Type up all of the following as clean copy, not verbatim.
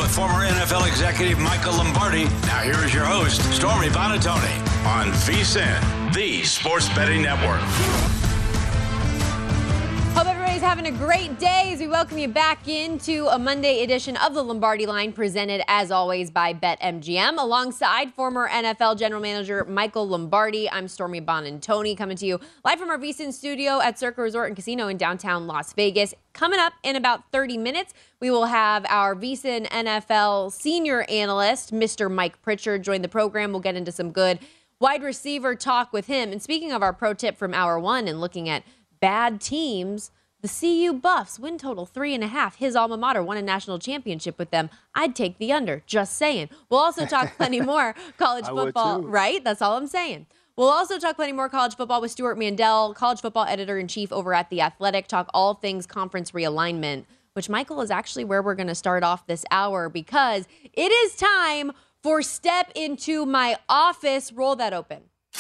with former NFL executive Michael Lombardi. Now here is your host, Stormy Buonantony, on VSiN, the Sports Betting Network. Hope everybody's having a great day as we welcome you back into a Monday edition of the Lombardi Line, presented as always by BetMGM. Alongside former NFL general manager Michael Lombardi, I'm Stormy Buonantony, coming to you live from our VSiN studio at Circa Resort and Casino in downtown Las Vegas. Coming up in about 30 minutes, we will have our VSiN NFL senior analyst, Mr. Mike Pritchard, join the program. We'll get into some good wide receiver talk with him. And speaking of our pro tip from hour one and looking at bad teams, the CU Buffs win total 3.5. His alma mater won a national championship with them. I'd take the under, just saying. We'll also talk plenty more college football, right? That's all I'm saying. We'll also talk plenty more college football with Stuart Mandel, college football editor-in-chief over at The Athletic, talk all things conference realignment, which, Michael, is actually where we're going to start off this hour because it is time for Step Into My Office. Roll that open.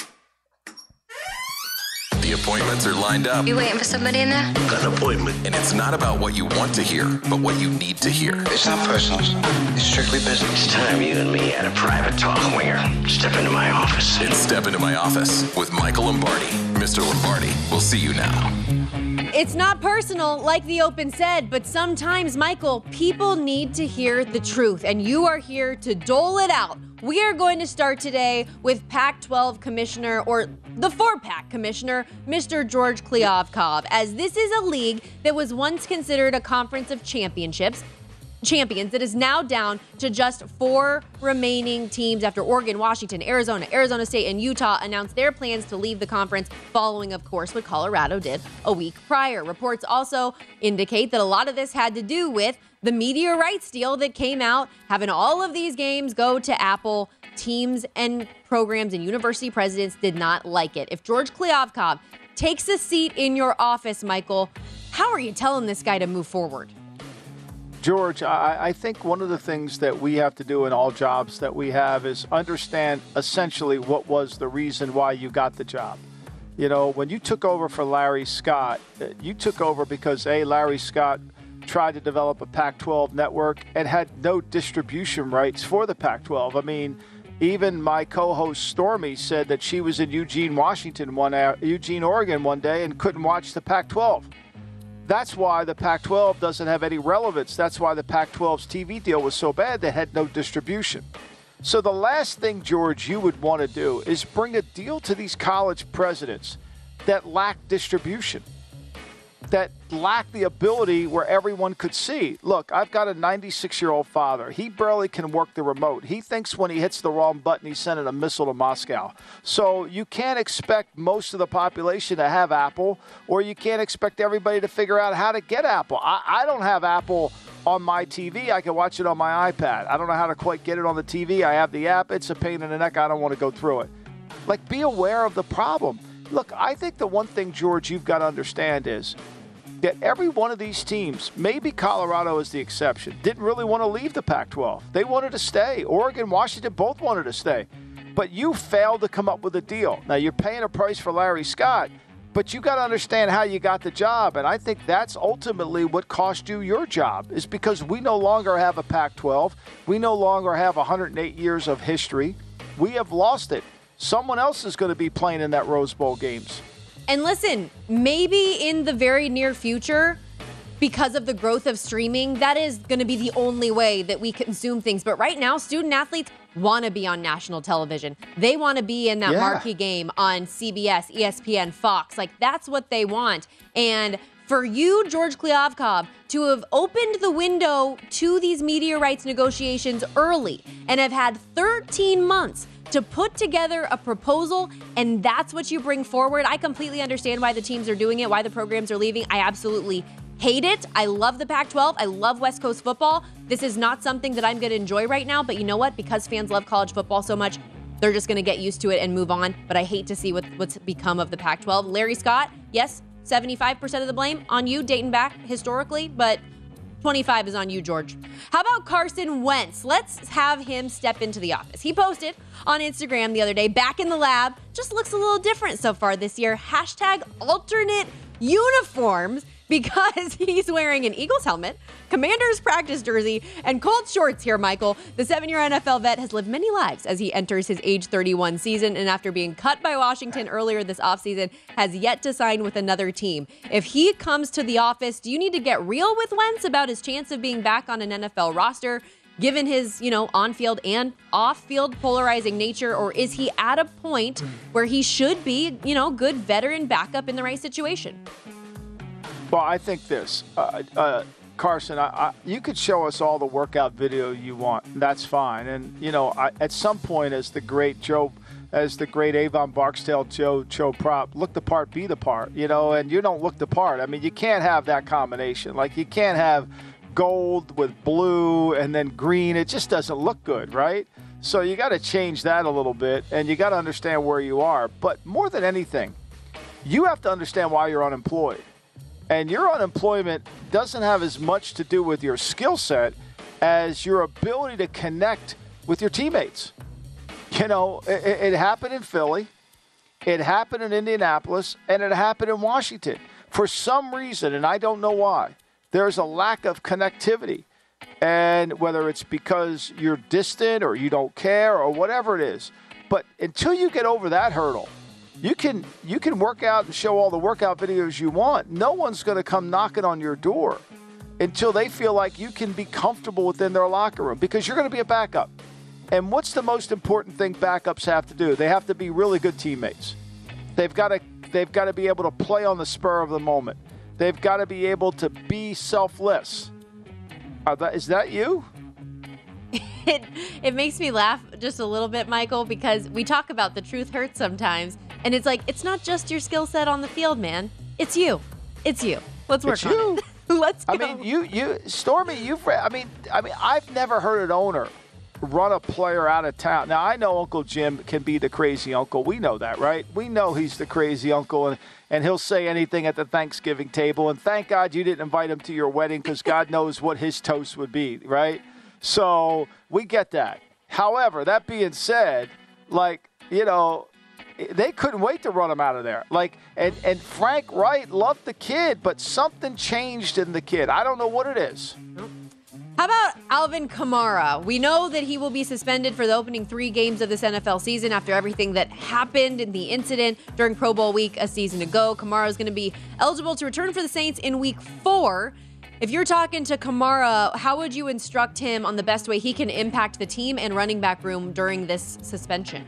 The appointments are lined up. You waiting for somebody in there? Got an appointment. And it's not about what you want to hear, but what you need to hear. It's not personal. It's strictly business. It's time you and me had a private talk, Winger. Step into my office. It's Step Into My Office with Michael Lombardi. Mr. Lombardi, we'll see you now. It's not personal, like the open said, but sometimes, Michael, people need to hear the truth, and you are here to dole it out. We are going to start today with Pac-12 Commissioner, or the 4-Pac Commissioner, Mr. George Kliavkoff, as this is a league that was once considered a conference of champions that is now down to just 4 remaining teams after Oregon, Washington, Arizona State, and Utah announced their plans to leave the conference following, of course, what Colorado did a week prior. Reports also indicate that a lot of this had to do with the media rights deal that came out, having all of these games go to Apple. Teams and programs and university presidents did not like it. If George Kliavkoff takes a seat in your office, Michael, how are you telling this guy to move forward? George, I think one of the things that we have to do in all jobs that we have is understand essentially what was the reason why you got the job. You know, when you took over for Larry Scott, you took over because, Larry Scott tried to develop a Pac-12 network and had no distribution rights for the Pac-12. I mean, even my co-host Stormy said that she was in Eugene, Oregon one day and couldn't watch the Pac-12. That's why the Pac-12 doesn't have any relevance. That's why the Pac-12's TV deal was so bad they had no distribution. So the last thing, George, you would want to do is bring a deal to these college presidents that lack distribution, that lack the ability where everyone could see. Look, I've got a 96-year-old father. He barely can work the remote. He thinks when he hits the wrong button, he's sending a missile to Moscow. So you can't expect most of the population to have Apple, or you can't expect everybody to figure out how to get Apple. I don't have Apple on my TV. I can watch it on my iPad. I don't know how to quite get it on the TV. I have the app. It's a pain in the neck. I don't want to go through it. Like, be aware of the problem. Look, I think the one thing, George, you've got to understand is that every one of these teams, maybe Colorado is the exception, didn't really want to leave the Pac-12. They wanted to stay. Oregon, Washington both wanted to stay. But you failed to come up with a deal. Now, you're paying a price for Larry Scott, but you got to understand how you got the job. And I think that's ultimately what cost you your job, is because we no longer have a Pac-12. We no longer have 108 years of history. We have lost it. Someone else is going to be playing in that Rose Bowl games. And listen, maybe in the very near future, because of the growth of streaming, that is going to be the only way that we consume things. But right now, student athletes want to be on national television. They want to be in that marquee game on CBS, ESPN, Fox. Like, that's what they want. And for you, George Kliavkoff, to have opened the window to these media rights negotiations early and have had 13 months to put together a proposal, and that's what you bring forward. I completely understand why the teams are doing it, why the programs are leaving. I absolutely hate it. I love the Pac-12. I love West Coast football. This is not something that I'm going to enjoy right now, but you know what? Because fans love college football so much, they're just going to get used to it and move on. But I hate to see what's become of the Pac-12. Larry Scott, yes, 75% of the blame on you, dating back historically, but 25 is on you, George. How about Carson Wentz? Let's have him step into the office. He posted on Instagram the other day, back in the lab, just looks a little different so far this year. # alternate uniforms. because he's wearing an Eagles helmet, Commanders practice jersey, and Colts shorts here, Michael. The 7-year NFL vet has lived many lives as he enters his age 31 season, and after being cut by Washington earlier this offseason, has yet to sign with another team. If he comes to the office, do you need to get real with Wentz about his chance of being back on an NFL roster, given his, on-field and off-field polarizing nature, or is he at a point where he should be, good veteran backup in the right situation? Well, I think this, Carson, you could show us all the workout video you want. That's fine. And, at some point, as the great Avon Barksdale Joe Prop, look the part, be the part, and you don't look the part. I mean, you can't have that combination. Like, you can't have gold with blue and then green. It just doesn't look good, right? So you got to change that a little bit, and you got to understand where you are. But more than anything, you have to understand why you're unemployed. And your unemployment doesn't have as much to do with your skill set as your ability to connect with your teammates. It happened in Philly, it happened in Indianapolis, and it happened in Washington. For some reason, and I don't know why, there's a lack of connectivity. And whether it's because you're distant or you don't care or whatever it is. But until you get over that hurdle, you can work out and show all the workout videos you want. No one's going to come knocking on your door until they feel like you can be comfortable within their locker room, because you're going to be a backup. And what's the most important thing backups have to do? They have to be really good teammates. They've got to be able to play on the spur of the moment. They've got to be able to be selfless. Is that you? It makes me laugh just a little bit, Michael, because we talk about the truth hurts sometimes. And it's like, it's not just your skill set on the field, man. It's you. Let's work on it. Let's go. I mean, Stormy, I've never heard an owner run a player out of town. Now, I know Uncle Jim can be the crazy uncle. We know that, right? We know he's the crazy uncle, and he'll say anything at the Thanksgiving table. And thank God you didn't invite him to your wedding, because God knows what his toast would be, right? So we get that. However, that being said, they couldn't wait to run him out of there. And Frank Wright loved the kid, but something changed in the kid. I don't know what it is. How about Alvin Kamara? We know that he will be suspended for the opening 3 games of this NFL season after everything that happened in the incident during Pro Bowl week a season ago. Kamara is going to be eligible to return for the Saints in week 4. If you're talking to Kamara, how would you instruct him on the best way he can impact the team and running back room during this suspension?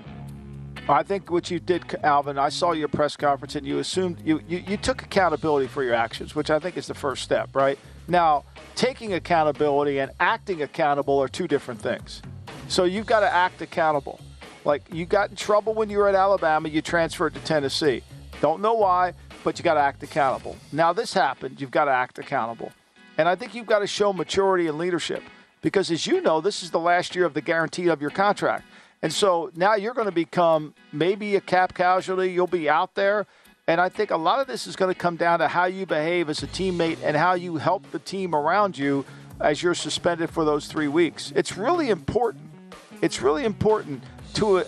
I think what you did, Alvin, I saw your press conference, and you assumed you took accountability for your actions, which I think is the first step, right? Now, taking accountability and acting accountable are two different things. So you've got to act accountable. Like, you got in trouble when you were at Alabama, you transferred to Tennessee. Don't know why, but you got to act accountable. Now this happened, you've got to act accountable. And I think you've got to show maturity and leadership, because as you know, this is the last year of the guarantee of your contract. And so now you're going to become maybe a cap casualty. You'll be out there. And I think a lot of this is going to come down to how you behave as a teammate and how you help the team around you as you're suspended for those 3 weeks. It's really important. It's really important to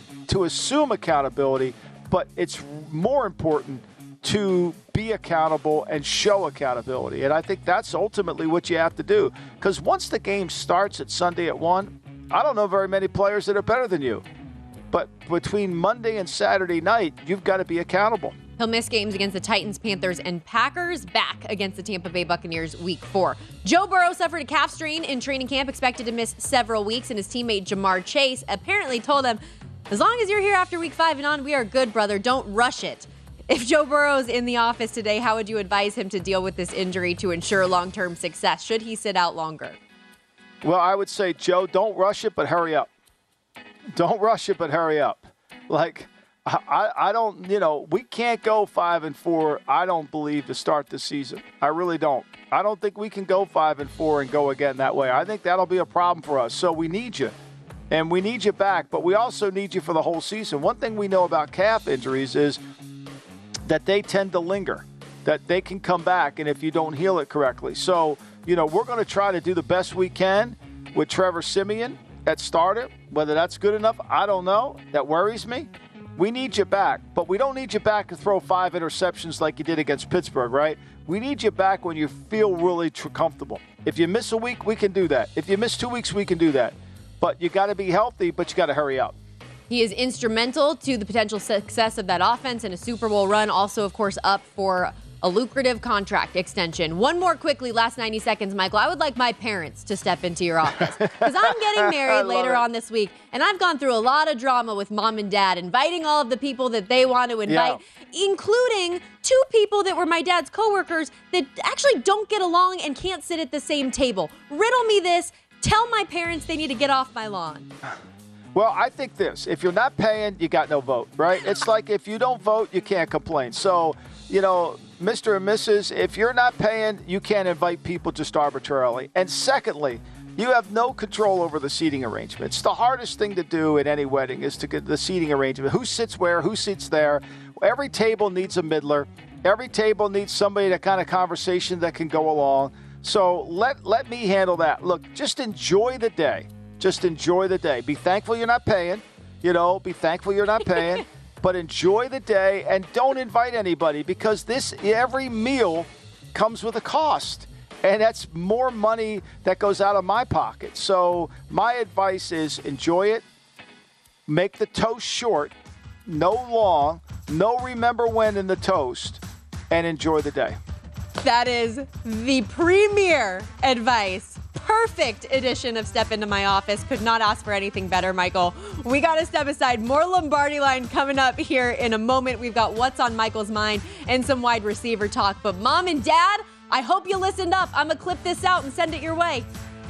assume accountability, but it's more important to be accountable and show accountability. And I think that's ultimately what you have to do. Because once the game starts at Sunday at 1, I don't know very many players that are better than you. But between Monday and Saturday night, you've got to be accountable. He'll miss games against the Titans, Panthers, and Packers, back against the Tampa Bay Buccaneers week 4. Joe Burrow suffered a calf strain in training camp, expected to miss several weeks, and his teammate Jamar Chase apparently told him, as long as you're here after week 5 and on, we are good, brother. Don't rush it. If Joe Burrow's in the office today, how would you advise him to deal with this injury to ensure long-term success? Should he sit out longer? Well, I would say, Joe, don't rush it, but hurry up. Don't rush it, but hurry up. I don't, we can't go 5-4, I don't believe, to start the season. I really don't. I don't think we can go 5-4 and go again that way. I think that'll be a problem for us. So we need you. And we need you back, but we also need you for the whole season. One thing we know about calf injuries is that they tend to linger, that they can come back, and if you don't heal it correctly. So, we're going to try to do the best we can with Trevor Siemian at starter. Whether that's good enough, I don't know. That worries me. we need you back, but we don't need you back to throw 5 interceptions like you did against Pittsburgh, right? We need you back when you feel really comfortable. If you miss a week, we can do that. If you miss 2 weeks, we can do that. But you got to be healthy, but you got to hurry up. He is instrumental to the potential success of that offense and a Super Bowl run. Also, of course, up for a lucrative contract extension. One more quickly, last 90 seconds, Michael. I would like my parents to step into your office because I'm getting married later on this week, and I've gone through a lot of drama with mom and dad, inviting all of the people that they want to invite, including 2 people that were my dad's coworkers that actually don't get along and can't sit at the same table. Riddle me this. Tell my parents they need to get off my lawn. Well, I think this. If you're not paying, you got no vote, right? It's like if you don't vote, you can't complain. So, Mr. and Mrs., if you're not paying, you can't invite people just arbitrarily. And secondly, you have no control over the seating arrangement. It's the hardest thing to do at any wedding is to get the seating arrangement. Who sits where, who sits there. Every table needs a middler. Every table needs somebody that kind of conversation that can go along. So let me handle that. Look, just enjoy the day. Just enjoy the day. Be thankful you're not paying. Be thankful you're not paying. But enjoy the day and don't invite anybody because every meal comes with a cost. And that's more money that goes out of my pocket. So my advice is enjoy it. Make the toast short, no long, no remember when in the toast, and enjoy the day. That is the premier advice. Perfect edition of Step Into My Office. Could not ask for anything better, Michael. We got to step aside. More Lombardi Line coming up here in a moment. We've got what's on Michael's mind and some wide receiver talk. But Mom and Dad, I hope you listened up. I'm going to clip this out and send it your way.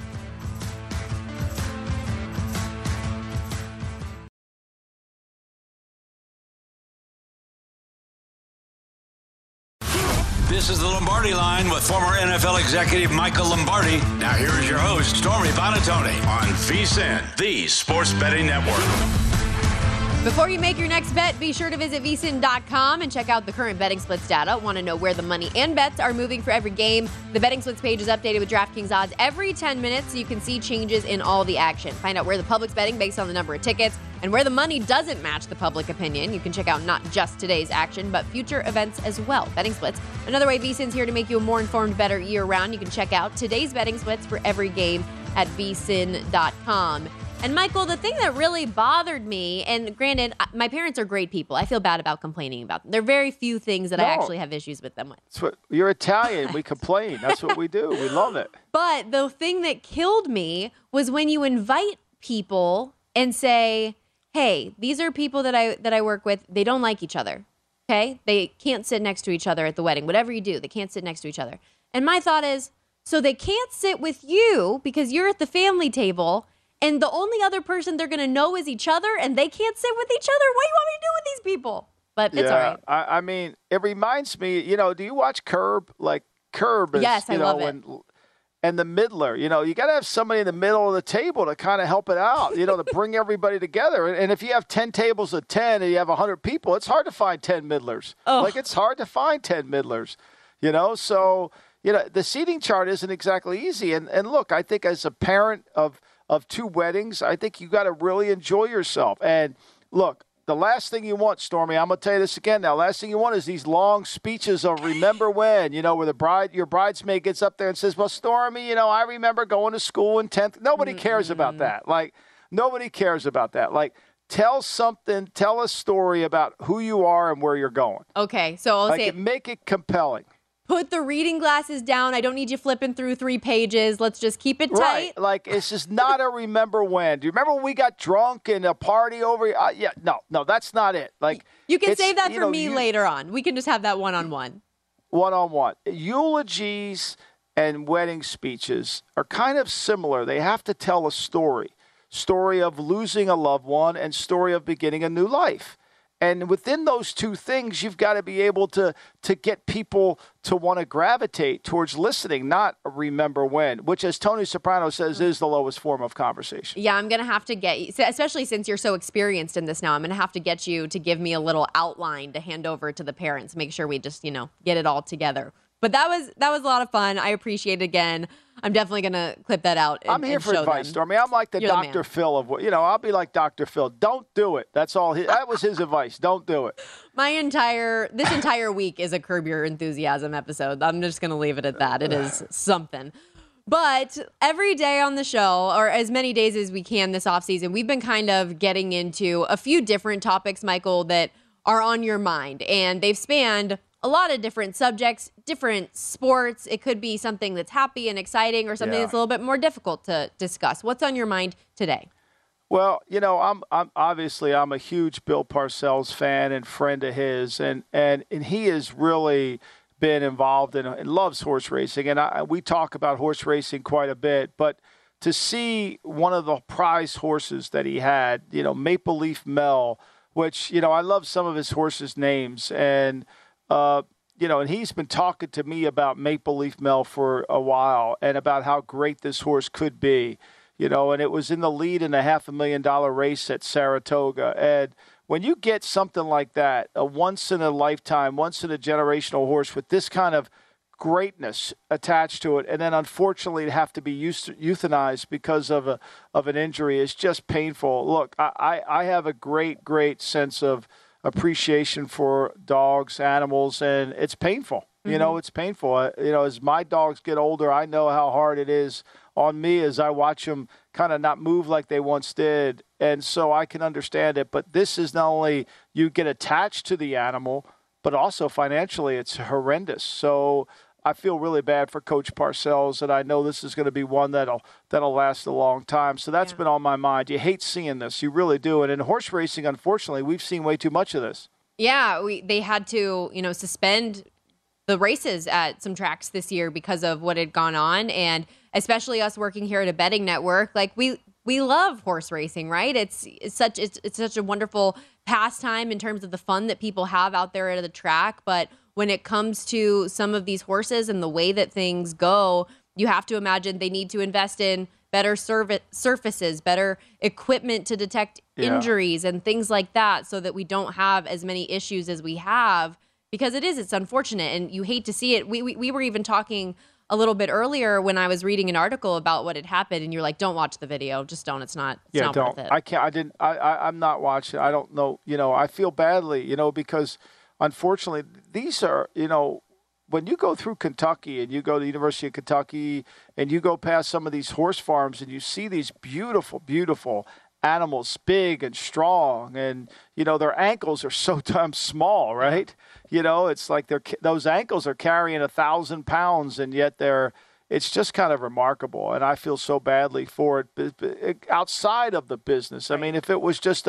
This is the Lombardi Line with former NFL executive Michael Lombardi. Now here is your host, Stormy Buonantony, on VSiN, the Sports Betting Network. Before you make your next bet, be sure to visit vsin.com and check out the current betting splits data. Want to know where the money and bets are moving for every game? The betting splits page is updated with DraftKings odds every 10 minutes so you can see changes in all the action. Find out where the public's betting based on the number of tickets and where the money doesn't match the public opinion. You can check out not just today's action, but future events as well. Betting splits. Another way VSiN's here to make you a more informed, better year-round. You can check out today's betting splits for every game at vsin.com. And Michael, the thing that really bothered me, and granted, my parents are great people. I feel bad about complaining about them. There are very few things that I actually have issues with them with. You're Italian. We complain. That's what we do. We love it. But the thing that killed me was when you invite people and say, hey, these are people that I work with. They don't like each other. Okay? They can't sit next to each other at the wedding. Whatever you do, they can't sit next to each other. And my thought is, so they can't sit with you because you're at the family table, and the only other person they're going to know is each other, and they can't sit with each other? What do you want me to do with these people? But it's all right. I mean, it reminds me, do you watch Curb? Like, Curb is, yes, I love it. And the middler, you got to have somebody in the middle of the table to kind of help it out, to bring everybody together. And if you have 10 tables of 10 and you have 100 people, it's hard to find 10 middlers. Oh. Like, it's hard to find 10 middlers, So, the seating chart isn't exactly easy. And look, I think as a parent of 2 weddings, I think you got to really enjoy yourself. And look, the last thing you want, Stormy, I'm going to tell you this again now. Last thing you want is these long speeches of remember when, where your bridesmaid gets up there and says, well, Stormy, I remember going to school in 10th. Nobody cares about that. Like, nobody cares about that. Like, tell a story about who you are and where you're going. Okay, so I'll say make it compelling. Put the reading glasses down. I don't need you flipping through 3 pages. Let's just keep it tight. Right. Like, it's just not a remember when. Do you remember when we got drunk and a party over? No, that's not it. Like, you can save that for me later on. We can just have that one-on-one. One-on-one. Eulogies and wedding speeches are kind of similar. They have to tell a story of losing a loved one and story of beginning a new life. And within those 2 things, you've got to be able to get people to want to gravitate towards listening, not remember when, which, as Tony Soprano says, is the lowest form of conversation. Yeah, I'm going to have to get you, especially since you're so experienced in this now, I'm going to have to get you to give me a little outline to hand over to the parents. Make sure we just, get it all together. But that was a lot of fun. I appreciate it again. I'm definitely going to clip that out. I'm here for advice, Stormy. I'm like the Dr. Phil of what, I'll be like Dr. Phil. Don't do it. That's all. That was his advice. Don't do it. This entire week is a Curb Your Enthusiasm episode. I'm just going to leave it at that. It is something. But every day on the show, or as many days as we can this offseason, we've been kind of getting into a few different topics, Michael, that are on your mind. And they've spanned a lot of different subjects, different sports. It could be something that's happy and exciting or something that's a little bit more difficult to discuss. What's on your mind today? Well, I'm obviously I'm a huge Bill Parcells fan and friend of his, and he has really been involved in and loves horse racing, and we talk about horse racing quite a bit. But to see one of the prize horses that he had, Maple Leaf Mel, which I love some of his horses' names, and and he's been talking to me about Maple Leaf Mel for a while and about how great this horse could be, and it was in the lead in a $500,000 race at Saratoga. And when you get something like that, a once-in-a-lifetime, once-in-a-generational horse with this kind of greatness attached to it, and then unfortunately to have to be euthanized because of an injury is just painful. Look, I have a great sense of appreciation for dogs, animals, and it's painful. It's painful. As my dogs get older, I know how hard it is on me as I watch them kind of not move like they once did. And so I can understand it. But this is not only you get attached to the animal, but also financially it's horrendous. So I feel really bad for Coach Parcells, and I know this is going to be one that'll last a long time. So that's been on my mind. You hate seeing this. You really do. And in horse racing, unfortunately, we've seen way too much of this. Yeah, they had to, suspend the races at some tracks this year because of what had gone on. And especially us working here at a betting network, like we love horse racing, right? It's such a wonderful pastime in terms of the fun that people have out there at the track. But when it comes to some of these horses and the way that things go, you have to imagine they need to invest in better surfaces, better equipment to detect injuries and things like that, so that we don't have as many issues as we have, because it's unfortunate and you hate to see it. We were even talking a little bit earlier when I was reading an article about what had happened, and you're like, don't watch the video. Just don't. It's not worth it. I can't. I'm not watching. I don't know. I feel badly, because unfortunately, these are, when you go through Kentucky and you go to the University of Kentucky and you go past some of these horse farms and you see these beautiful, beautiful animals, big and strong, and, their ankles are so damn small, right? It's like those ankles are carrying 1,000 pounds, and yet it's just kind of remarkable. And I feel so badly for it outside of the business. I mean, if it was just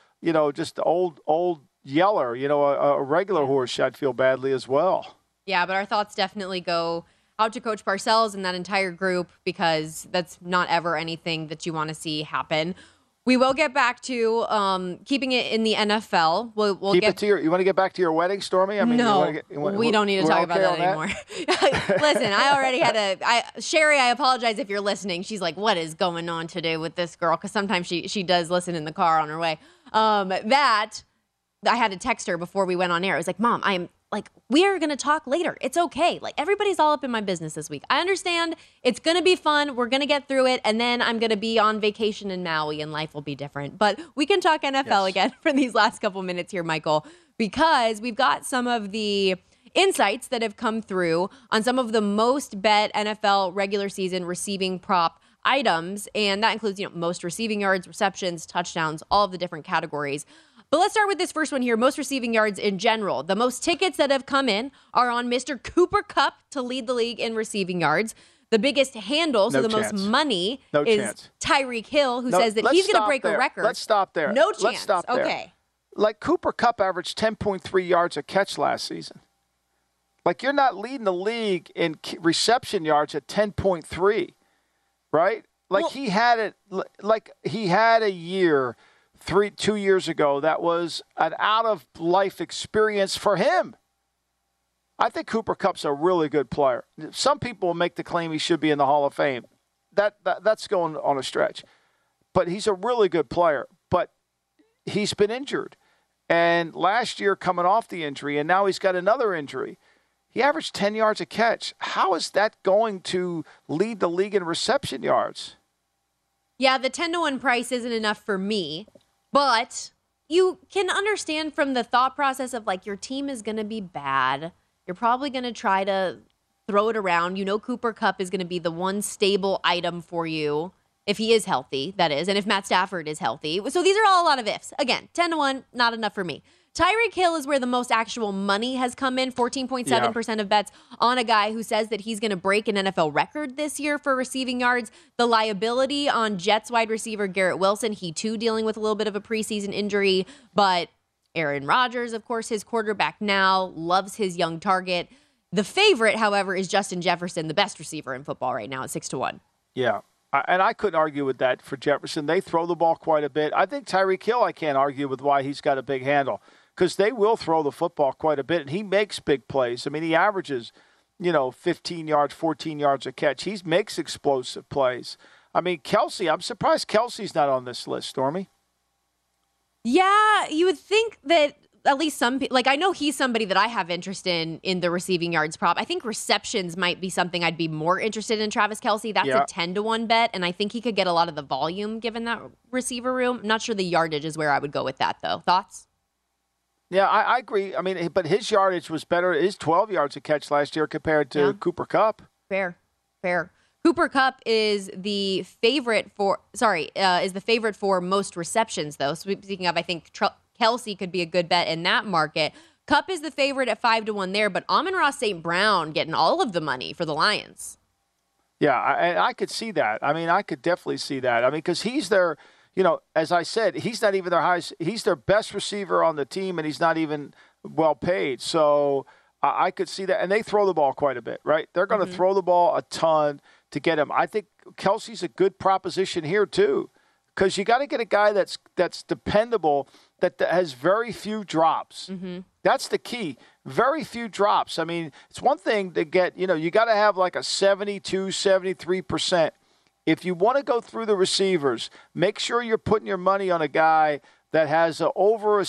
just old Yeller, a regular horse, I'd feel badly as well. Yeah, but our thoughts definitely go out to Coach Parcells and that entire group, because that's not ever anything that you want to see happen. We will get back to keeping it in the NFL. We'll keep it to you want to get back to your wedding, Stormy? I mean, no, we don't need to talk about that anymore. Listen, I already had Sherry, I apologize if you're listening. She's like, what is going on today with this girl? Because sometimes she does listen in the car on her way. I had to text her before we went on air. I was like, Mom, we are going to talk later. It's okay. Like, everybody's all up in my business this week. I understand. It's going to be fun. We're going to get through it. And then I'm going to be on vacation in Maui and life will be different. But we can talk NFL again for these last couple minutes here, Michael, because we've got some of the insights that have come through on some of the most bet NFL regular season receiving prop items. And that includes, most receiving yards, receptions, touchdowns, all of the different categories. But let's start with this first one here, most receiving yards in general. The most tickets that have come in are on Mr. Cooper Kupp to lead the league in receiving yards. The biggest handle, so the most money, is Tyreek Hill, who says that he's going to break a record. Let's stop there. No chance. Let's stop there. Okay. Like, Cooper Kupp averaged 10.3 yards a catch last season. Like, you're not leading the league in reception yards at 10.3, right? Like, he had a year 2 years ago that was an out-of-life experience for him. I think Cooper Kupp's a really good player. Some people make the claim he should be in the Hall of Fame. That's going on a stretch. But he's a really good player. But he's been injured. And last year, coming off the injury, and now he's got another injury, he averaged 10 yards a catch. How is that going to lead the league in reception yards? Yeah, the 10-1 price isn't enough for me, but you can understand from the thought process of like your team is going to be bad. You're probably going to try to throw it around. You know Cooper Kupp is going to be the one stable item for you if he is healthy, that is, and if Matt Stafford is healthy. So these are all a lot of ifs. Again, 10-1, not enough for me. Tyreek Hill is where the most actual money has come in, 14.7% of bets on a guy who says that he's going to break an NFL record this year for receiving yards. The liability on Jets wide receiver Garrett Wilson, he too dealing with a little bit of a preseason injury, but Aaron Rodgers, of course, his quarterback now, loves his young target. The favorite, however, is Justin Jefferson, the best receiver in football right now at 6-1. Yeah. And I couldn't argue with that for Jefferson. They throw the ball quite a bit. I think Tyreek Hill, I can't argue with why he's got a big handle because they will throw the football quite a bit, and he makes big plays. I mean, he averages, 15 yards, 14 yards a catch. He makes explosive plays. I mean, Kelce, I'm surprised Kelce's not on this list, Stormy. Yeah, you would think that at least some people, I know he's somebody that I have interest in the receiving yards prop. I think receptions might be something I'd be more interested in Travis Kelce. That's a 10-1 bet, and I think he could get a lot of the volume given that receiver room. I'm not sure the yardage is where I would go with that, though. Thoughts? Yeah, I agree. I mean, but his yardage was better. His 12 yards a catch last year compared to Cooper Kupp. Fair. Cooper Kupp is the favorite for most receptions, though. Speaking of, I think Kelce could be a good bet in that market. Kupp is the favorite at 5-1 there, but Amon-Ra St. Brown getting all of the money for the Lions. Yeah, I could see that. I mean, I could definitely see that. I mean, because he's their, as I said, he's not even their highest. He's their best receiver on the team, and he's not even well paid. So I could see that. And they throw the ball quite a bit, right? They're going to throw the ball a ton to get him. I think Kelce's a good proposition here, too, because you got to get a guy that's dependable, that has very few drops. That's the key. Very few drops. I mean, it's one thing to get, you got to have like a 72, 73%. If you want to go through the receivers, make sure you're putting your money on a guy that has over a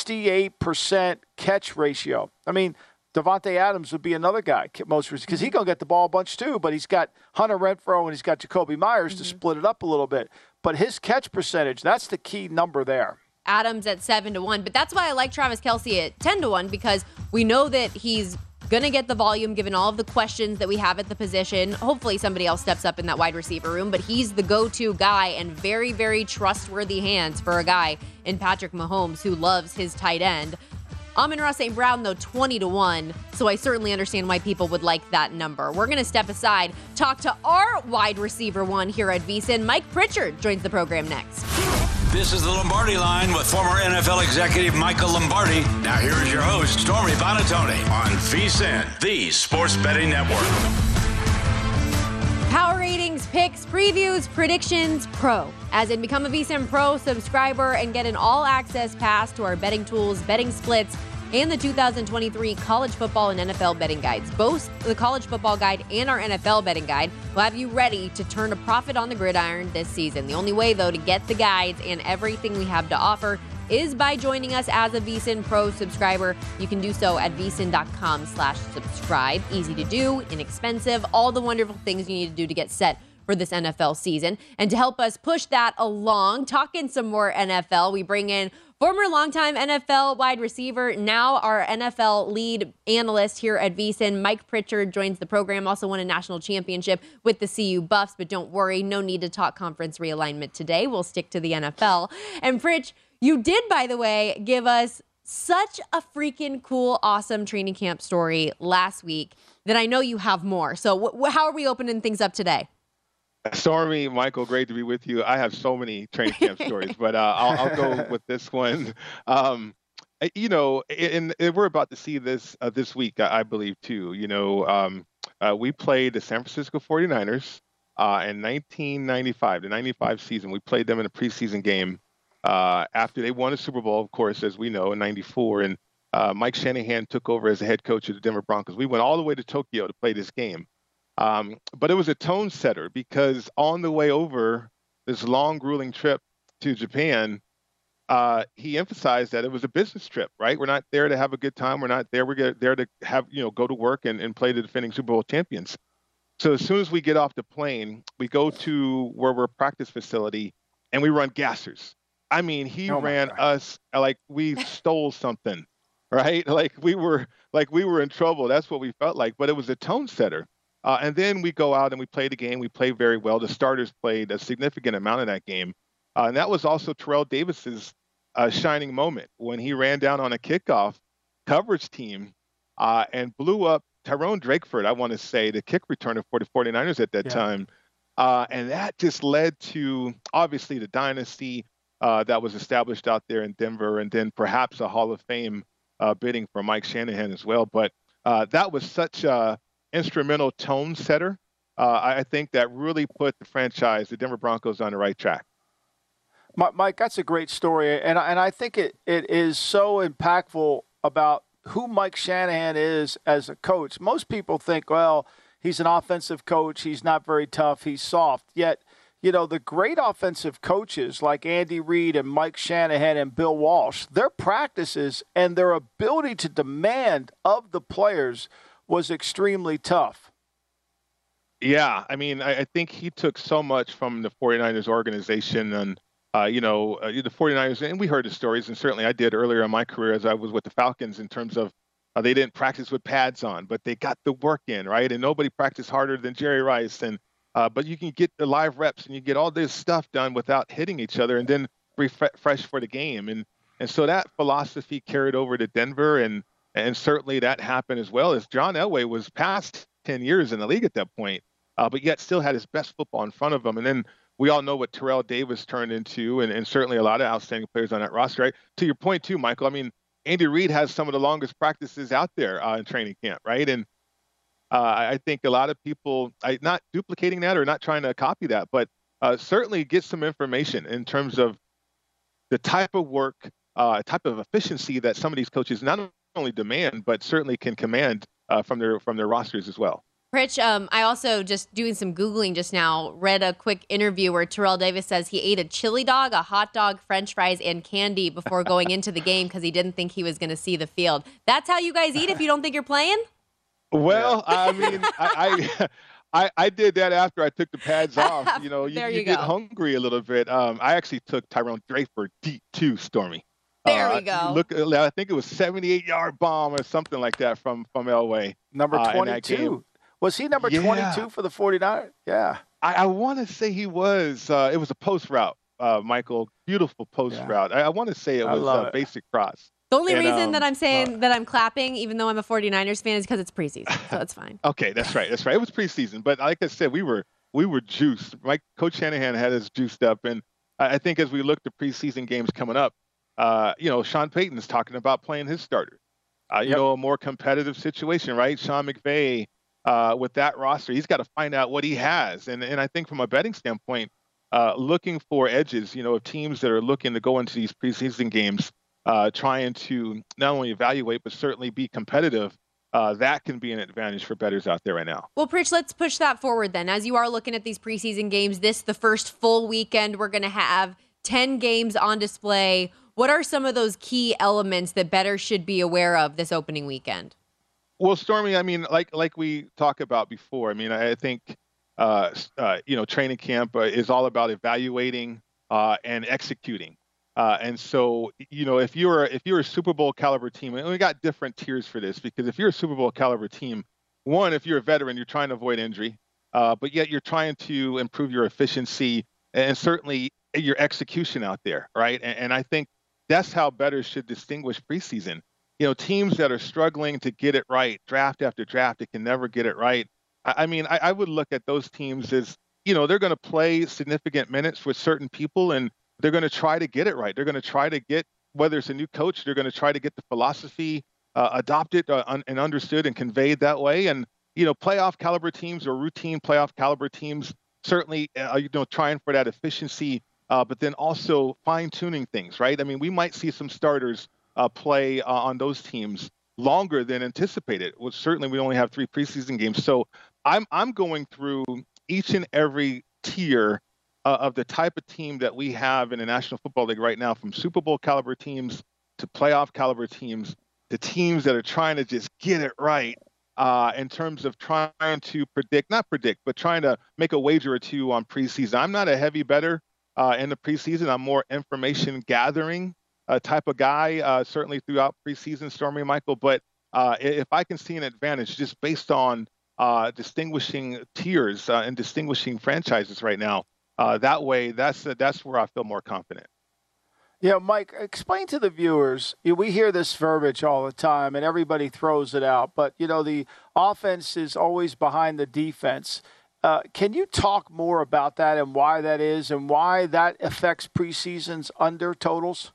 68% catch ratio. I mean, Devontae Adams would be another guy, because he's going to get the ball a bunch too, but he's got Hunter Renfrow and he's got Jacoby Myers to split it up a little bit. But his catch percentage, that's the key number there. Adams at 7-1, but that's why I like Travis Kelce at 10-1, because we know that he's going to get the volume given all of the questions that we have at the position. Hopefully somebody else steps up in that wide receiver room, but he's the go-to guy and very, very trustworthy hands for a guy in Patrick Mahomes who loves his tight end. Amon-Ra St. Brown, though, 20-1, so I certainly understand why people would like that number. We're going to step aside, talk to our wide receiver one here at VSiN. Mike Pritchard joins the program next. This is the Lombardi Line with former NFL executive Michael Lombardi. Now here is your host, Stormy Buonantony, on VSiN, the Sports Betting Network. Power ratings, picks, previews, predictions, pro. As in, become a VSiN Pro subscriber and get an all-access pass to our betting tools, betting splits, and the 2023 college football and NFL betting guides. Both the college football guide and our NFL betting guide will have you ready to turn a profit on the gridiron this season. The only way, though, to get the guides and everything we have to offer is by joining us as a VSiN Pro subscriber. You can do so at vsin.com/subscribe. Easy to do, inexpensive, all the wonderful things you need to do to get set for this NFL season. And to help us push that along, talking some more NFL, we bring in former longtime NFL wide receiver, now our NFL lead analyst here at VSiN, Mike Pritchard, joins the program. Also won a national championship with the CU Buffs, but don't worry, no need to talk conference realignment today. We'll stick to the NFL. And Pritch, you did, by the way, give us such a freaking cool, awesome training camp story last week that I know you have more. So how are we opening things up today? Stormy, Michael, great to be with you. I have so many training camp stories, but I'll go with this one. And we're about to see this this week, I believe, too. We played the San Francisco 49ers in 1995, the 95 season. We played them in a preseason game after they won a Super Bowl, of course, as we know, in 94. And Mike Shanahan took over as the head coach of the Denver Broncos. We went all the way to Tokyo to play this game. But it was a tone setter because on the way over this long, grueling trip to Japan, he emphasized that it was a business trip, right? We're not there to have a good time. We're not there. We're there to have, go to work and play the defending Super Bowl champions. So as soon as we get off the plane, we go to where we're practice facility and we run gassers. I mean, he ran us like we stole something, right? Like we were in trouble. That's what we felt like, but it was a tone setter. And then we go out and we play the game. We play very well. The starters played a significant amount of that game. And that was also Terrell Davis's shining moment when he ran down on a kickoff coverage team and blew up Tyrone Drakeford, I want to say, the kick returner for the 49ers at that time. And that just led to, obviously, the dynasty that was established out there in Denver, and then perhaps a Hall of Fame bidding for Mike Shanahan as well. But that was such an instrumental tone setter. I think that really put the franchise, the Denver Broncos, on the right track. Mike, that's a great story, and I think it is so impactful about who Mike Shanahan is as a coach. Most people think, well, he's an offensive coach, he's not very tough, he's soft. Yet, the great offensive coaches like Andy Reid and Mike Shanahan and Bill Walsh, their practices and their ability to demand of the players was extremely tough. Yeah, I mean, I think he took so much from the 49ers organization and the 49ers, and we heard the stories, and certainly I did earlier in my career as I was with the Falcons, in terms of they didn't practice with pads on, but they got the work in, right? And nobody practiced harder than Jerry Rice. And but you can get the live reps and you get all this stuff done without hitting each other and then refresh for the game. And so that philosophy carried over to Denver, and certainly that happened as well, as John Elway was past 10 years in the league at that point, but yet still had his best football in front of him. And then we all know what Terrell Davis turned into, and certainly a lot of outstanding players on that roster. Right? To your point, too, Michael, I mean, Andy Reid has some of the longest practices out there in training camp, right? And I think a lot of people, not duplicating that or not trying to copy that, but certainly get some information in terms of the type of work, type of efficiency that some of these coaches not only demand, but certainly can command from their rosters as well. Rich, I also, just doing some Googling just now, read a quick interview where Terrell Davis says he ate a chili dog, a hot dog, French fries, and candy before going into the game because he didn't think he was going to see the field. That's how you guys eat if you don't think you're playing? Well, I mean, I did that after I took the pads off. You get hungry a little bit. I actually took Tyrone Drakeford deep too, Stormy. There we go. I think it was 78-yard bomb or something like that from Elway. Number 22. Was he number 22 for the 49ers? Yeah. I want to say he was. It was a post route, Michael. Beautiful post route. I want to say it was basic cross. The only reason that I'm saying that I'm clapping, even though I'm a 49ers fan, is because it's preseason. So that's fine. Okay, that's right. It was preseason. But like I said, we were juiced. Coach Shanahan had us juiced up. And I think as we look to preseason games coming up, Sean Payton's talking about playing his starters. A more competitive situation, right? Sean McVay. With that roster, he's got to find out what he has. And I think from a betting standpoint, looking for edges, of teams that are looking to go into these preseason games, trying to not only evaluate, but certainly be competitive, that can be an advantage for bettors out there right now. Well, Pritch, let's push that forward then. As you are looking at these preseason games, the first full weekend, we're going to have 10 games on display. What are some of those key elements that bettors should be aware of this opening weekend? Well, Stormy, I mean, like we talked about before, I mean, I think, training camp is all about evaluating and executing. And so, if you're a Super Bowl caliber team, and we got different tiers for this, because if you're a Super Bowl caliber team, one, if you're a veteran, you're trying to avoid injury, but yet you're trying to improve your efficiency and certainly your execution out there, right? And I think that's how bettors should distinguish preseason. Teams that are struggling to get it right, draft after draft, they can never get it right. I mean, I would look at those teams as, they're going to play significant minutes with certain people, and they're going to try to get it right. They're going to try to get, whether it's a new coach, they're going to try to get the philosophy adopted and understood and conveyed that way. And, playoff caliber teams or routine playoff caliber teams, certainly, trying for that efficiency, but then also fine tuning things, right? I mean, we might see some starters play on those teams longer than anticipated. Well, certainly we only have 3 preseason games. So I'm going through each and every tier of the type of team that we have in the National Football League right now, from Super Bowl caliber teams to playoff caliber teams to teams that are trying to just get it right in terms of trying to not predict, but trying to make a wager or two on preseason. I'm not a heavy bettor in the preseason. I'm more information gathering type of guy, certainly throughout preseason, Stormy, Michael. But if I can see an advantage just based on distinguishing tiers and distinguishing franchises right now, that way, that's where I feel more confident. Yeah, Mike, explain to the viewers, we hear this verbiage all the time and everybody throws it out, but, the offense is always behind the defense. Can you talk more about that and why that is and why that affects preseason's under totals?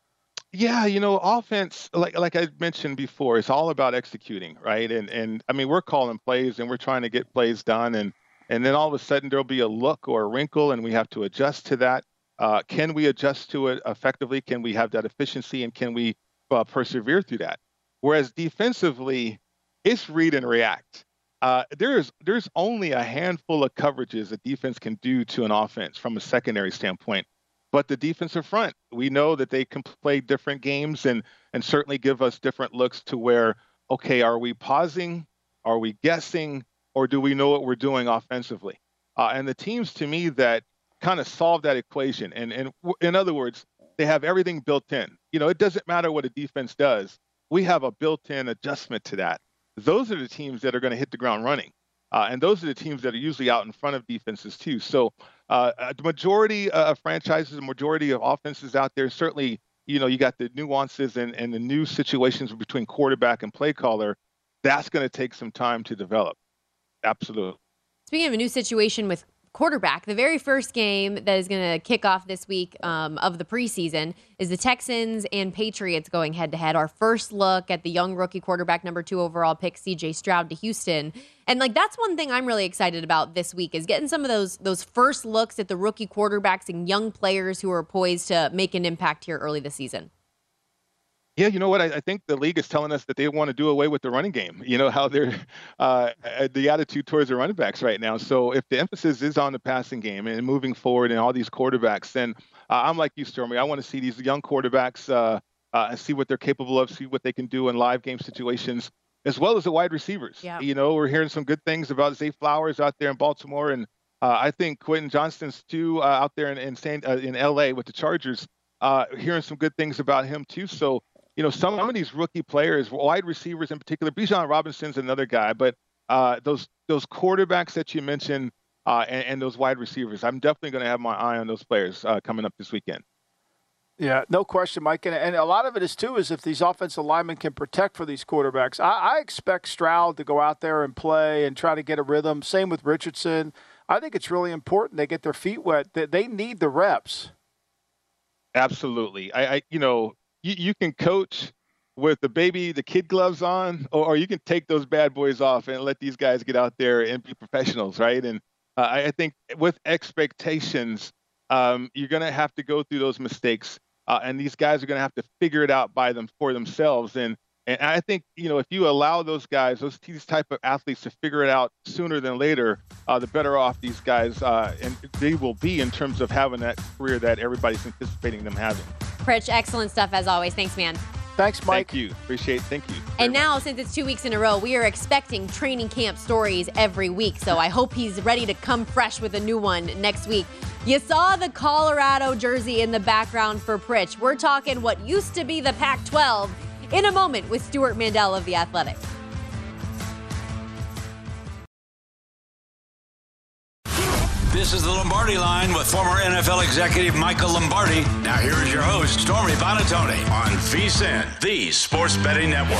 Yeah, offense, like I mentioned before, it's all about executing, right? And I mean, we're calling plays and we're trying to get plays done, and then all of a sudden there'll be a look or a wrinkle and we have to adjust to that. Can we adjust to it effectively? Can we have that efficiency, and can we persevere through that? Whereas defensively, it's read and react. There's only a handful of coverages a defense can do to an offense from a secondary standpoint. But the defensive front, we know that they can play different games and certainly give us different looks to where, okay, are we pausing? Are we guessing? Or do we know what we're doing offensively? And the teams, to me, that kind of solve that equation. And in other words, they have everything built in. It doesn't matter what a defense does. We have a built-in adjustment to that. Those are the teams that are going to hit the ground running. And those are the teams that are usually out in front of defenses too. So the majority of franchises, the majority of offenses out there, certainly, you got the nuances and the new situations between quarterback and play caller. That's going to take some time to develop. Absolutely. Speaking of a new situation with quarterback, the very first game that is going to kick off this week of the preseason is the Texans and Patriots going head-to-head. Our first look at the young rookie quarterback, number 2 overall pick, C.J. Stroud, to Houston. And that's one thing I'm really excited about this week is getting some of those first looks at the rookie quarterbacks and young players who are poised to make an impact here early this season. Yeah, you know what? I think the league is telling us that they want to do away with the running game. How they're the attitude towards the running backs right now. So if the emphasis is on the passing game and moving forward and all these quarterbacks, then I'm like you, Stormy. I want to see these young quarterbacks and see what they're capable of, see what they can do in live game situations, as well as the wide receivers. Yeah. We're hearing some good things about Zay Flowers out there in Baltimore, and I think Quentin Johnston's too out there in LA with the Chargers. Hearing some good things about him too. So. Some of these rookie players, wide receivers in particular, Bijan Robinson's another guy, but those quarterbacks that you mentioned and those wide receivers, I'm definitely going to have my eye on those players coming up this weekend. Yeah, no question, Mike. And a lot of it is if these offensive linemen can protect for these quarterbacks. I expect Stroud to go out there and play and try to get a rhythm. Same with Richardson. I think it's really important they get their feet wet. They need the reps. Absolutely. You can coach with the kid gloves on, or you can take those bad boys off and let these guys get out there and be professionals, right? And I think with expectations, you're going to have to go through those mistakes, and these guys are going to have to figure it out for themselves. And I think, if you allow these type of athletes to figure it out sooner than later, the better off these guys and they will be in terms of having that career that everybody's anticipating them having. Pritch, excellent stuff as always. Thanks, man. Thanks, Mike. Thank you. Appreciate it. Thank you. And now, since it's 2 weeks in a row, we are expecting training camp stories every week. So I hope he's ready to come fresh with a new one next week. You saw the Colorado jersey in the background for Pritch. We're talking what used to be the Pac-12 in a moment with Stuart Mandel of The Athletic. This is the Lombardi Line with former NFL executive Michael Lombardi. Now here is your host, Stormy Buonantony, on VSiN, the Sports Betting Network.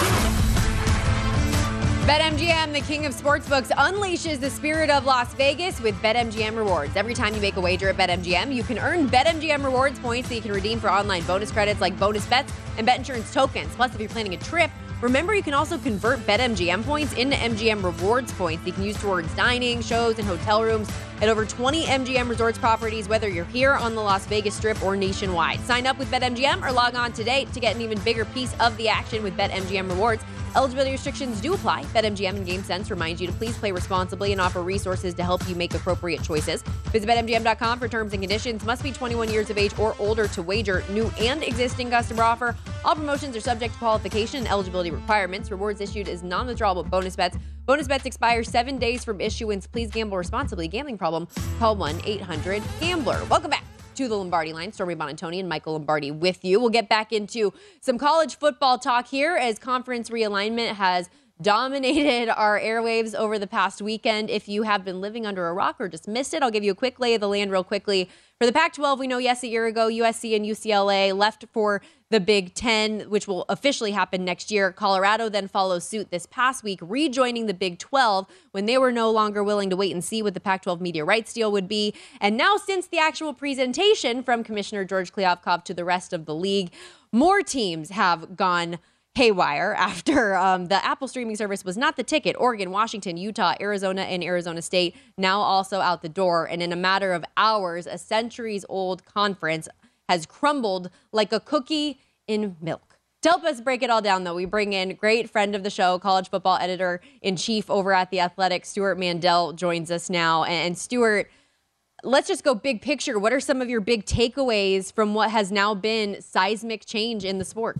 BetMGM, the king of sportsbooks, unleashes the spirit of Las Vegas with BetMGM Rewards. Every time you make a wager at BetMGM, you can earn BetMGM Rewards points that you can redeem for online bonus credits like bonus bets and bet insurance tokens. Plus, if you're planning a trip, remember you can also convert BetMGM points into MGM Rewards points that you can use towards dining, shows, and hotel rooms. at over 20 MGM Resorts properties, whether you're here on the Las Vegas Strip or nationwide. Sign up with BetMGM or log on today to get an even bigger piece of the action with BetMGM Rewards. Eligibility restrictions do apply. BetMGM and GameSense reminds you to please play responsibly and offer resources to help you make appropriate choices. Visit BetMGM.com for terms and conditions. Must be 21 years of age or older to wager. New and existing customer offer. All promotions are subject to qualification and eligibility requirements. Rewards issued is non-withdrawable bonus bets. Bonus bets expire 7 days from issuance. Please gamble responsibly. Gambling problem? Call 1-800-GAMBLER. Welcome back to the Lombardi Line. Stormy Buonantony and Michael Lombardi with you. We'll get back into some college football talk here as conference realignment has dominated our airwaves over the past weekend. If you have been living under a rock or just missed it, I'll give you a quick lay of the land real quickly. For the Pac-12, we know, yes, a year ago, USC and UCLA left for the Big Ten, which will officially happen next year. Colorado then follows suit this past week, rejoining the Big 12 when they were no longer willing to wait and see what the Pac-12 media rights deal would be. And now, since the actual presentation from Commissioner George Kliavkoff to the rest of the league, more teams have gone haywire after the Apple streaming service was not the ticket. Oregon, Washington, Utah, Arizona, and Arizona State now also out the door. And in a matter of hours, a centuries-old conference has crumbled like a cookie in milk. To help us break it all down, though, we bring in great friend of the show, college football editor-in-chief over at The Athletic, Stuart Mandel, joins us now. And Stuart, let's just go big picture. What are some of your big takeaways from what has now been seismic change in the sport?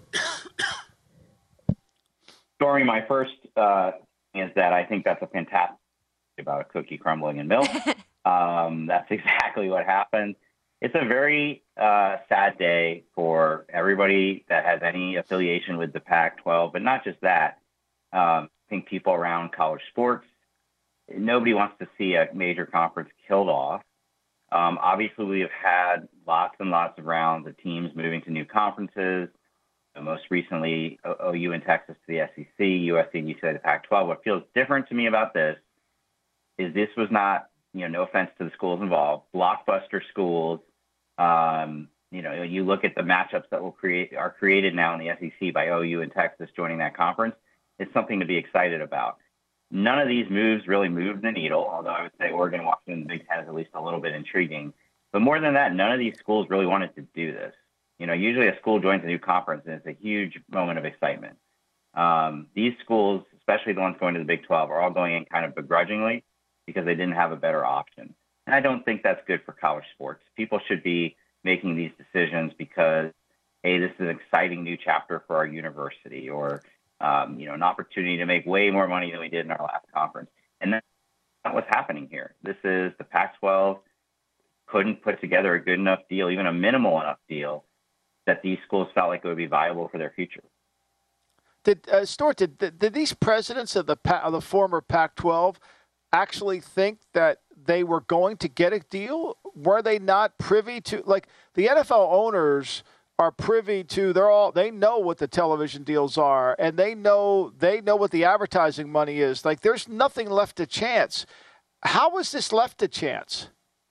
Stormy, my first is that I think that's a fantastic about a cookie crumbling in milk. That's exactly what happened. It's a very sad day for everybody that has any affiliation with the Pac-12, but not just that. I think people around college sports, nobody wants to see a major conference killed off. Obviously, we have had lots and lots of rounds of teams moving to new conferences. Most recently, OU and Texas to the SEC, USC and UCLA to the Pac-12. What feels different to me about this is this was not, no offense to the schools involved, blockbuster schools. You look at the matchups that are created now in the SEC by OU and Texas joining that conference. It's something to be excited about. None of these moves really moved the needle, although I would say Oregon, Washington, the Big Ten is at least a little bit intriguing. But more than that, none of these schools really wanted to do this. Usually a school joins a new conference, and it's a huge moment of excitement. These schools, especially the ones going to the Big 12, are all going in kind of begrudgingly because they didn't have a better option. And I don't think that's good for college sports. People should be making these decisions because, hey, this is an exciting new chapter for our university or, an opportunity to make way more money than we did in our last conference. And that's not what's happening here. This is the Pac-12 couldn't put together a good enough deal, even a minimal enough deal, that these schools felt like it would be viable for their future. Stuart, did these presidents of the former Pac-12 actually think that they were going to get a deal? Were they not privy to, like, the NFL owners are privy to, they know what the television deals are, and they know what the advertising money is. Like, there's nothing left to chance. How was this left to chance?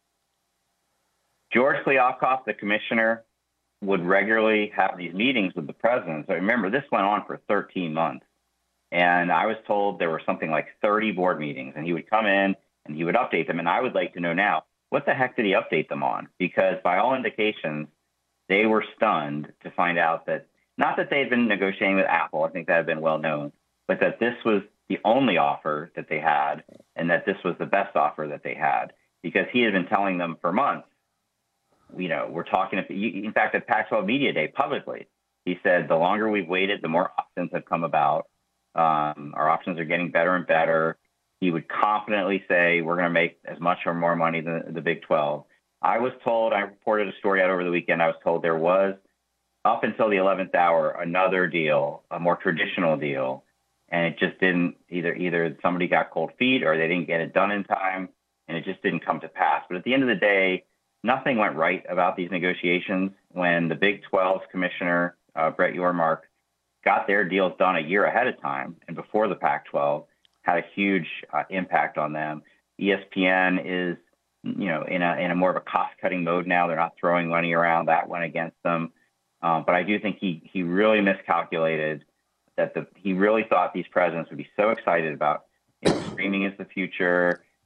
George Kliavkoff, the commissioner, would regularly have these meetings with the presidents. I remember this went on for 13 months. And I was told there were something like 30 board meetings, and he would come in and he would update them. And I would like to know now, what the heck did he update them on? Because by all indications, they were stunned to find out that, not that they had been negotiating with Apple, I think that had been well known, but that this was the only offer that they had and that this was the best offer that they had, because he had been telling them for months, we're talking, in fact, at Pac-12 Media Day publicly, he said, the longer we've waited, the more options have come about. Our options are getting better and better. He would confidently say, we're going to make as much or more money than the Big 12. I was told, I reported a story out over the weekend, I was told there was, up until the 11th hour, another deal, a more traditional deal, and it just didn't, either somebody got cold feet or they didn't get it done in time, and it just didn't come to pass. But at the end of the day, nothing went right about these negotiations when the Big 12's commissioner, Brett Yormark, got their deals done a year ahead of time and before the Pac-12, had a huge impact on them. ESPN is, in a more of a cost-cutting mode now. They're not throwing money around. That went against them. But I do think he really miscalculated that he really thought these presidents would be so excited about streaming is the future.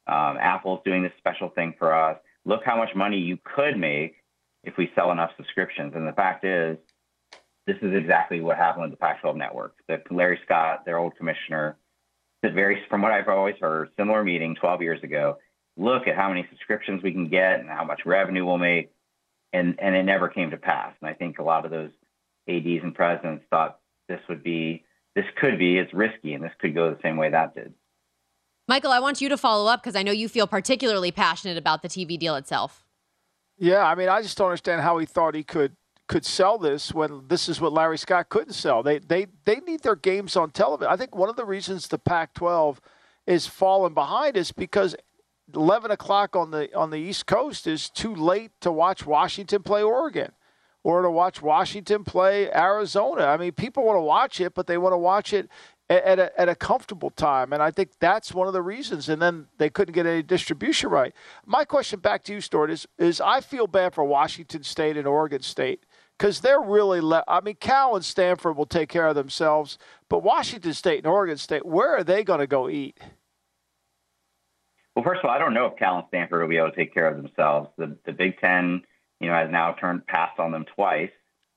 Apple's doing this special thing for us. Look how much money you could make if we sell enough subscriptions. And the fact is, this is exactly what happened with the Pac-12 network. Larry Scott, their old commissioner, said from what I've always heard, similar meeting 12 years ago, look at how many subscriptions we can get and how much revenue we'll make. And it never came to pass. And I think a lot of those ADs and presidents thought it's risky, and this could go the same way that did. Michael, I want you to follow up because I know you feel particularly passionate about the TV deal itself. Yeah, I mean, I just don't understand how he thought he could sell this when this is what Larry Scott couldn't sell. They need their games on television. I think one of the reasons the Pac-12 is falling behind is because 11 o'clock on the East Coast is too late to watch Washington play Oregon or to watch Washington play Arizona. I mean, people want to watch it, but they want to watch it at a comfortable time. And I think that's one of the reasons. And then they couldn't get any distribution right. My question back to you, Stuart, is I feel bad for Washington State and Oregon State because they're really Cal and Stanford will take care of themselves. But Washington State and Oregon State, where are they going to go eat? Well, first of all, I don't know if Cal and Stanford will be able to take care of themselves. The Big Ten, has now passed on them twice.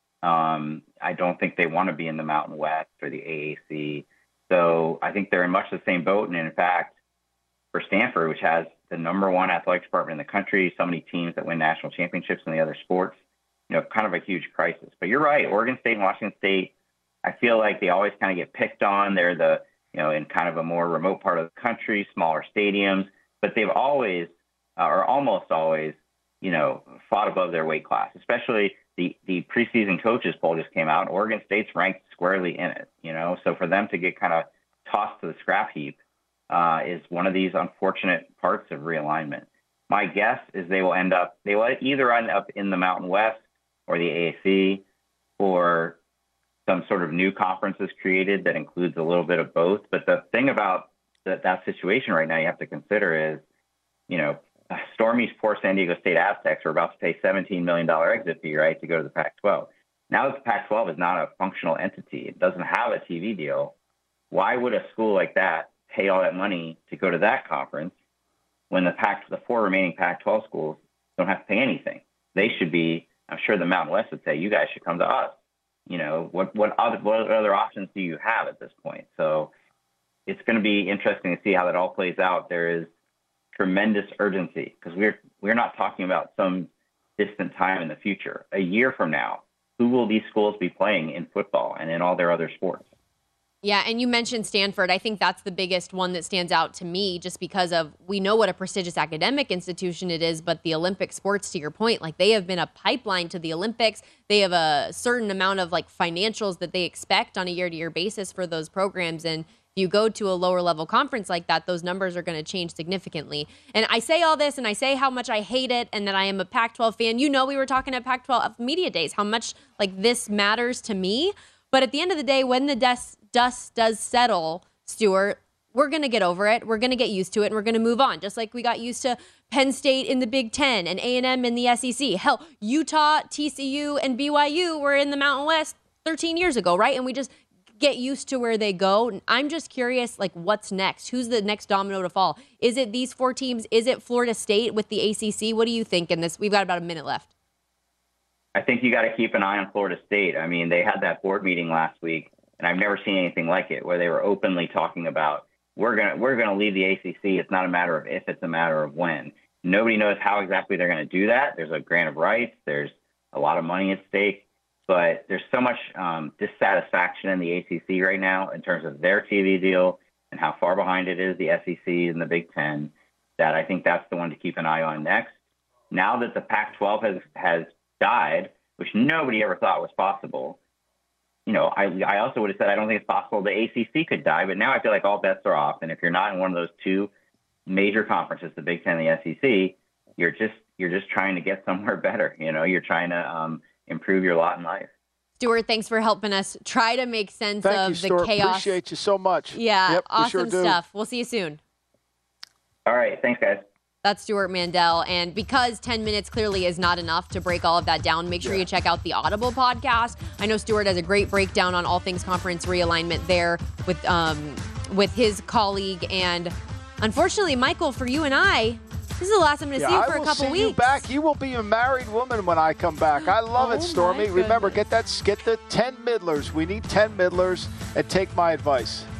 I don't think they want to be in the Mountain West or the AAC. So I think they're in much the same boat. And in fact, for Stanford, which has the number one athletic department in the country, so many teams that win national championships in the other sports, kind of a huge crisis. But you're right, Oregon State and Washington State, I feel like they always kind of get picked on. They're in kind of a more remote part of the country, smaller stadiums, but they've always, or almost always, fought above their weight class, especially the preseason coaches poll just came out. Oregon State's ranked squarely in it, so for them to get kind of tossed to the scrap heap is one of these unfortunate parts of realignment. My guess is they will either end up in the Mountain West or the AAC, or some sort of new conference is created that includes a little bit of both. But the thing about that situation right now you have to consider is, Stormy's poor San Diego State Aztecs are about to pay $17 million exit fee, right, to go to the Pac-12. Now that the Pac-12 is not a functional entity, it doesn't have a TV deal, why would a school like that pay all that money to go to that conference when the four remaining Pac-12 schools don't have to pay anything? They should be, I'm sure the Mountain West would say, you guys should come to us. What other options do you have at this point? So it's going to be interesting to see how that all plays out. There is tremendous urgency because we're not talking about some distant time in the future. A year from now, who will these schools be playing in football and in all their other sports? Yeah, and you mentioned Stanford. I think that's the biggest one that stands out to me just because of we know what a prestigious academic institution it is, but the Olympic sports, to your point, like they have been a pipeline to the Olympics. They have a certain amount of financials that they expect on a year-to-year basis for those programs. And if you go to a lower level conference like that, those numbers are going to change significantly. And I say all this and I say how much I hate it and that I am a Pac-12 fan. We were talking at Pac-12 Media Days, how much this matters to me. But at the end of the day, when the dust does settle, Stuart, we're going to get over it. We're going to get used to it and we're going to move on. Just like we got used to Penn State in the Big Ten and A&M in the SEC. Hell, Utah, TCU, and BYU were in the Mountain West 13 years ago, right? And we just get used to where they go. I'm just curious, what's next? Who's the next domino to fall? Is it these four teams? Is it Florida State with the ACC? What do you think in this? We've got about a minute left. I think you got to keep an eye on Florida State. I mean, they had that board meeting last week, and I've never seen anything like it, where they were openly talking about we're gonna leave the ACC. It's not a matter of if, it's a matter of when. Nobody knows how exactly they're going to do that. There's a grant of rights. There's a lot of money at stake. But there's so much dissatisfaction in the ACC right now in terms of their TV deal and how far behind it is the SEC and the Big Ten that I think that's the one to keep an eye on next. Now that the Pac-12 has died, which nobody ever thought was possible, I also would have said I don't think it's possible the ACC could die, but now I feel like all bets are off. And if you're not in one of those two major conferences, the Big Ten and the SEC, you're just trying to get somewhere better. You're trying to improve your lot in life. Stuart, thanks for helping us try to make sense of the chaos. Appreciate you so much. Yeah, yep, awesome stuff. We'll see you soon. All right, thanks, guys. That's Stuart Mandel. And because 10 minutes clearly is not enough to break all of that down, make sure you check out the Audible podcast. I know Stuart has a great breakdown on all things conference realignment there with his colleague and Unfortunately, Michael, for you and I, this is the last I'm going to see you for a couple weeks. I will see you back. You will be a married woman when I come back. I love it, Stormy. Remember, get the 10 middlers. We need 10 middlers, and take my advice.